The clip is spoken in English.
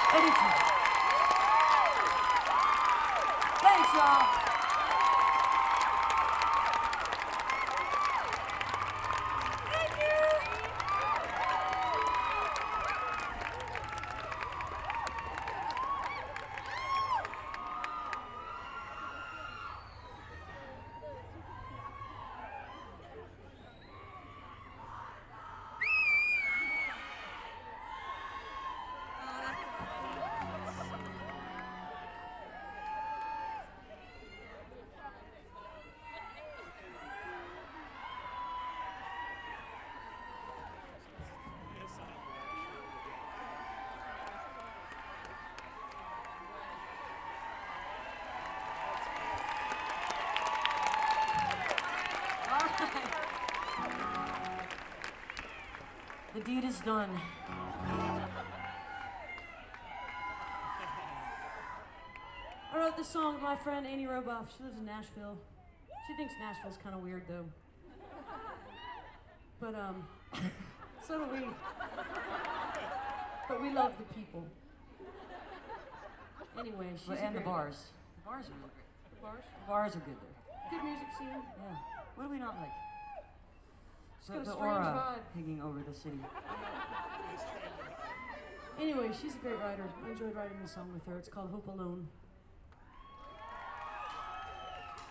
Anytime. Thanks, y'all. The deed is done. I wrote this song with my friend Annie Roboff. She lives in Nashville. She thinks Nashville's kind of weird though. But so do we. But we love the people. Anyway, she's And the great- bars. The bars are really great. The bars? The bars are good there. Good music scene. Yeah. What do we not like? got a The strange aura vibe. hanging over the city. Anyway, she's a great writer. I enjoyed writing this song with her. It's called Hope Alone.